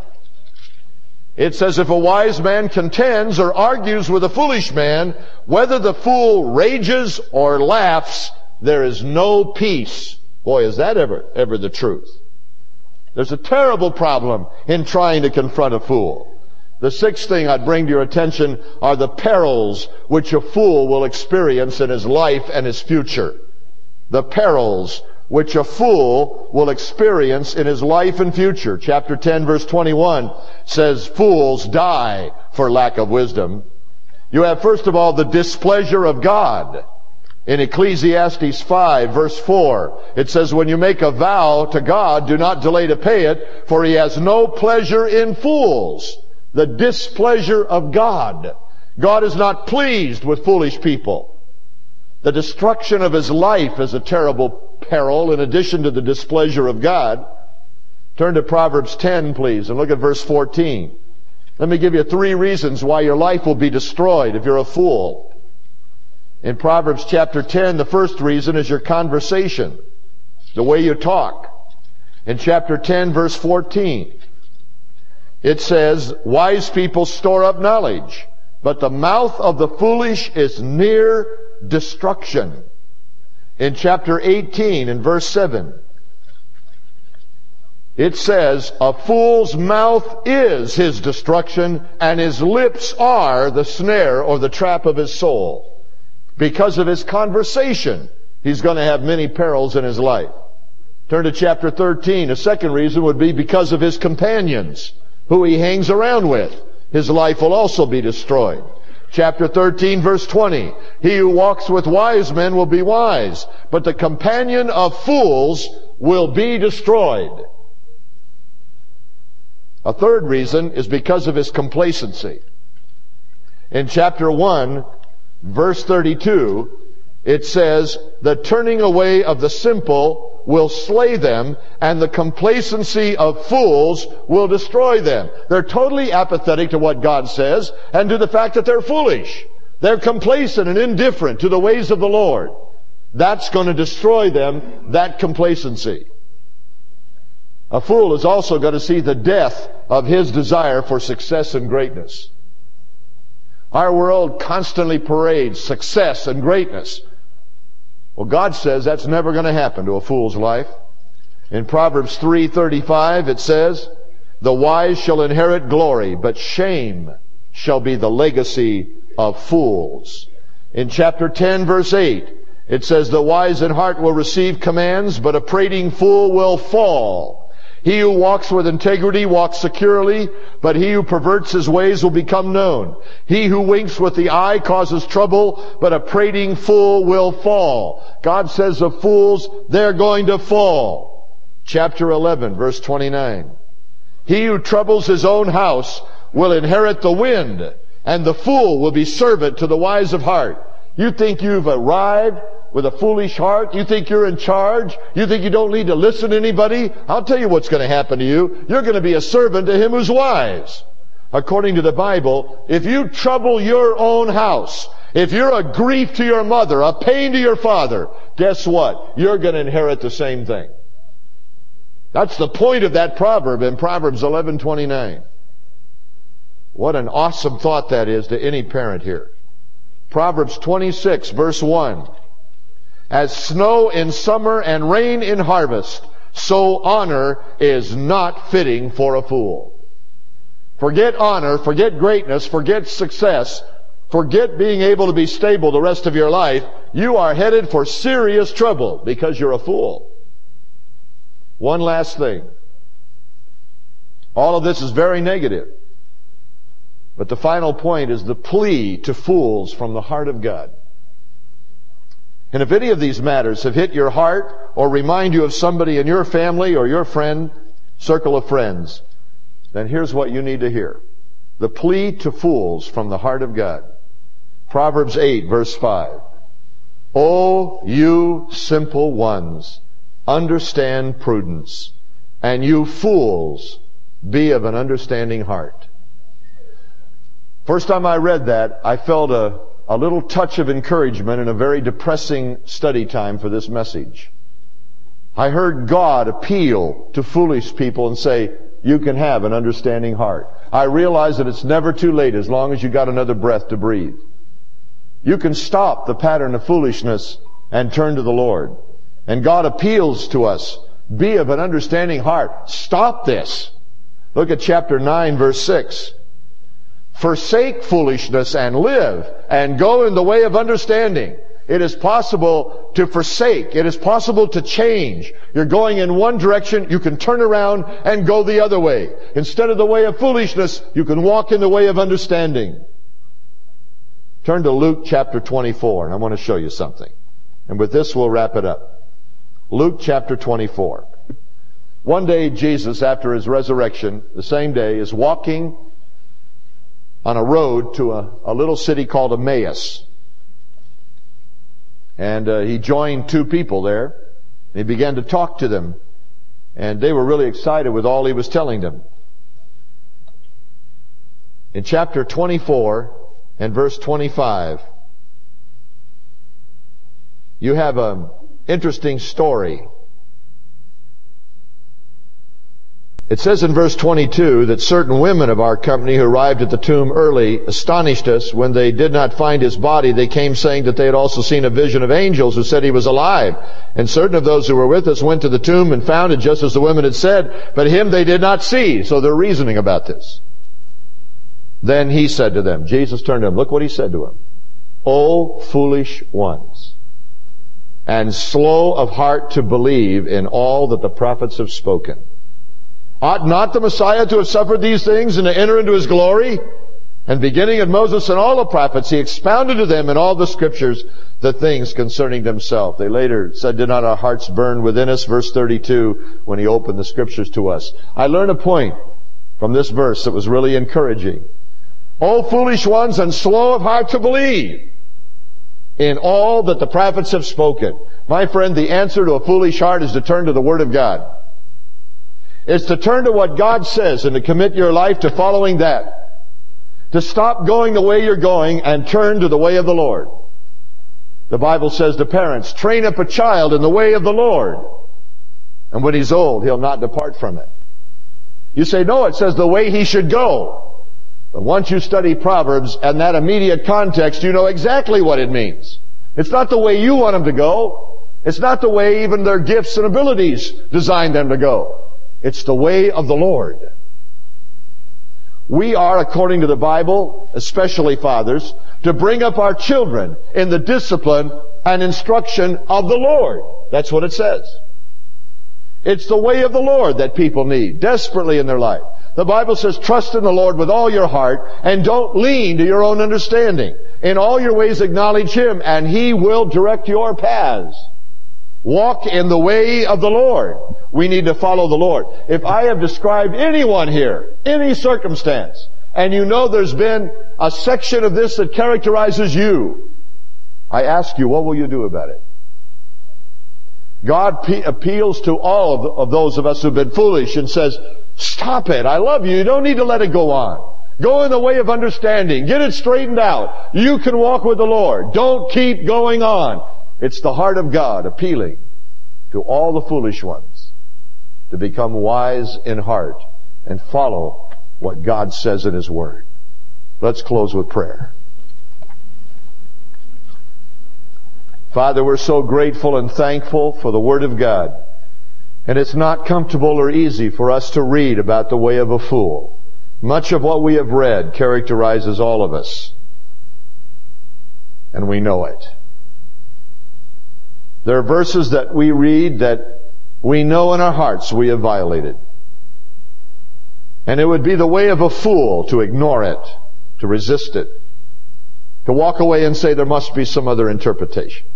It says, if a wise man contends or argues with a foolish man, whether the fool rages or laughs, there is no peace. Boy, is that ever, ever the truth. There's a terrible problem in trying to confront a fool. The sixth thing I'd bring to your attention are the perils which a fool will experience in his life and his future. The perils which a fool will experience in his life and future. Chapter ten, verse twenty-one says, fools die for lack of wisdom. You have, first of all, the displeasure of God. In Ecclesiastes five, verse four, it says, when you make a vow to God, do not delay to pay it, for he has no pleasure in fools. The displeasure of God. God is not pleased with foolish people. The destruction of his life is a terrible peril in addition to the displeasure of God. Turn to Proverbs ten, please, and look at verse fourteen. Let me give you three reasons why your life will be destroyed if you're a fool. In Proverbs chapter ten, the first reason is your conversation, the way you talk. In chapter ten, verse fourteen, it says, wise people store up knowledge, but the mouth of the foolish is near destruction. In chapter eighteen, in verse seven, it says, a fool's mouth is his destruction, and his lips are the snare or the trap of his soul. Because of his conversation, he's going to have many perils in his life. Turn to chapter thirteen. A second reason would be because of his companions, who he hangs around with. His life will also be destroyed. Chapter thirteen, verse twenty. He who walks with wise men will be wise, but the companion of fools will be destroyed. A third reason is because of his complacency. In chapter one, verse thirty-two, it says, the turning away of the simple will slay them, and the complacency of fools will destroy them. They're totally apathetic to what God says and to the fact that they're foolish. They're complacent and indifferent to the ways of the Lord. That's going to destroy them, that complacency. A fool is also going to see the death of his desire for success and greatness. Our world constantly parades success and greatness. Well, God says that's never going to happen to a fool's life. In Proverbs three thirty-five, it says, the wise shall inherit glory, but shame shall be the legacy of fools. In chapter ten, verse eight, it says, the wise in heart will receive commands, but a prating fool will fall. He who walks with integrity walks securely, but he who perverts his ways will become known. He who winks with the eye causes trouble, but a prating fool will fall. God says of fools, they're going to fall. Chapter eleven, verse twenty-nine. He who troubles his own house will inherit the wind, and the fool will be servant to the wise of heart. You think you've arrived with a foolish heart? You think you're in charge? You think you don't need to listen to anybody? I'll tell you what's going to happen to you. You're going to be a servant to him who's wise. according to the Bible, if you trouble your own house, if you're a grief to your mother, a pain to your father, guess what? You're going to inherit the same thing. That's the point of that proverb in Proverbs eleven twenty-nine. What an awesome thought that is to any parent here. Proverbs twenty-six, verse one. As snow in summer and rain in harvest, so honor is not fitting for a fool. Forget honor, forget greatness, forget success, forget being able to be stable the rest of your life. You are headed for serious trouble because you're a fool. One last thing. All of this is very negative. But the final point is the plea to fools from the heart of God. And if any of these matters have hit your heart or remind you of somebody in your family or your friend, circle of friends, then here's what you need to hear. The plea to fools from the heart of God. Proverbs eight, verse five. O you simple ones, understand prudence, and you fools, be of an understanding heart. First time I read that, I felt a, a little touch of encouragement in a very depressing study time for this message. I heard God appeal to foolish people and say, you can have an understanding heart. I realize that it's never too late as long as you got another breath to breathe. You can stop the pattern of foolishness and turn to the Lord. And God appeals to us, be of an understanding heart. Stop this. Look at chapter nine, verse six. Forsake foolishness and live, and go in the way of understanding. It is possible to forsake. It is possible to change. You're going in one direction, you can turn around and go the other way. Instead of the way of foolishness, you can walk in the way of understanding. Turn to Luke chapter twenty-four, and I want to show you something. And with this, we'll wrap it up. Luke chapter twenty-four. One day, Jesus, after his resurrection, the same day, is walking on a road to a, a little city called Emmaus. And uh, he joined two people there. He began to talk to them. And they were really excited with all he was telling them. In chapter twenty-four and verse twenty-five, you have an interesting story. It says in verse twenty-two that certain women of our company who arrived at the tomb early astonished us. When they did not find his body, they came saying that they had also seen a vision of angels who said he was alive. And certain of those who were with us went to the tomb and found it just as the women had said, but him they did not see. So they're reasoning about this. Then he said to them, Jesus turned to them, look what he said to them. O foolish ones, and slow of heart to believe in all that the prophets have spoken. Ought not the Messiah to have suffered these things and to enter into his glory? And beginning at Moses and all the prophets, he expounded to them in all the scriptures the things concerning himself. They later said, did not our hearts burn within us? Verse thirty-two, when he opened the scriptures to us. I learned a point from this verse that was really encouraging. O foolish ones, and slow of heart to believe in all that the prophets have spoken. My friend, the answer to a foolish heart is to turn to the Word of God. It's to turn to what God says and to commit your life to following that. To stop going the way you're going and turn to the way of the Lord. The Bible says to parents, train up a child in the way of the Lord. And when he's old, he'll not depart from it. You say, no, it says the way he should go. But once you study Proverbs and that immediate context, you know exactly what it means. It's not the way you want them to go. It's not the way even their gifts and abilities design them to go. It's the way of the Lord. We are, according to the Bible, especially fathers, to bring up our children in the discipline and instruction of the Lord. That's what it says. It's the way of the Lord that people need desperately in their life. The Bible says, trust in the Lord with all your heart and don't lean to your own understanding. In all your ways acknowledge Him and He will direct your paths. Walk in the way of the Lord. We need to follow the Lord. If I have described anyone here, any circumstance, and you know there's been a section of this that characterizes you, I ask you, what will you do about it? God pe- appeals to all of, of those of us who've been foolish and says, stop it. I love you. You don't need to let it go on. Go in the way of understanding. Get it straightened out. You can walk with the Lord. Don't keep going on. It's the heart of God appealing to all the foolish ones to become wise in heart and follow what God says in His Word. Let's close with prayer. Father, we're so grateful and thankful for the Word of God. And it's not comfortable or easy for us to read about the way of a fool. Much of what we have read characterizes all of us. And we know it. There are verses that we read that we know in our hearts we have violated. And it would be the way of a fool to ignore it, to resist it, to walk away and say there must be some other interpretation.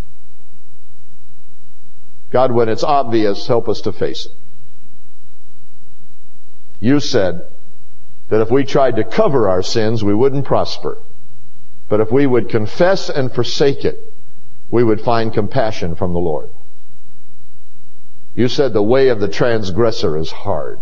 God, when it's obvious, help us to face it. You said that if we tried to cover our sins, we wouldn't prosper. But if we would confess and forsake it, we would find compassion from the Lord. You said the way of the transgressor is hard.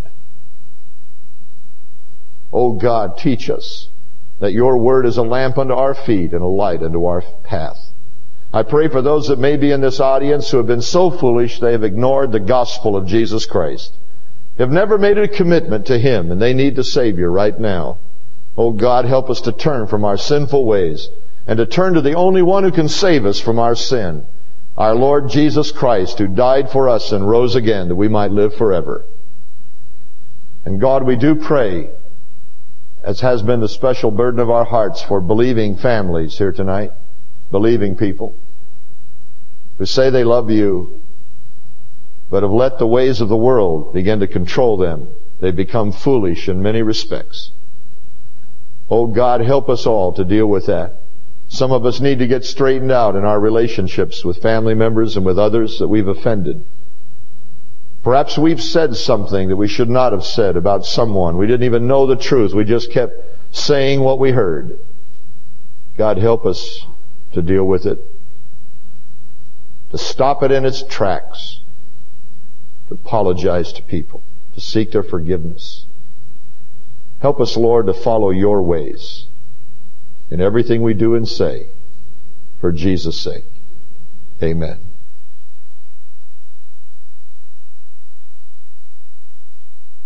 Oh God, teach us that your word is a lamp unto our feet and a light unto our path. I pray for those that may be in this audience who have been so foolish they have ignored the gospel of Jesus Christ, have never made a commitment to Him, and they need the Savior right now. Oh God, help us to turn from our sinful ways and to turn to the only one who can save us from our sin, our Lord Jesus Christ, who died for us and rose again that we might live forever. And God, we do pray, as has been the special burden of our hearts, for believing families here tonight, believing people who say they love you, but have let the ways of the world begin to control them. They've become foolish in many respects. Oh God, help us all to deal with that. Some of us need to get straightened out in our relationships with family members and with others that we've offended. Perhaps we've said something that we should not have said about someone. We didn't even know the truth. We just kept saying what we heard. God, help us to deal with it, to stop it in its tracks, to apologize to people, to seek their forgiveness. Help us, Lord, to follow your ways in everything we do and say, for Jesus' sake. Amen.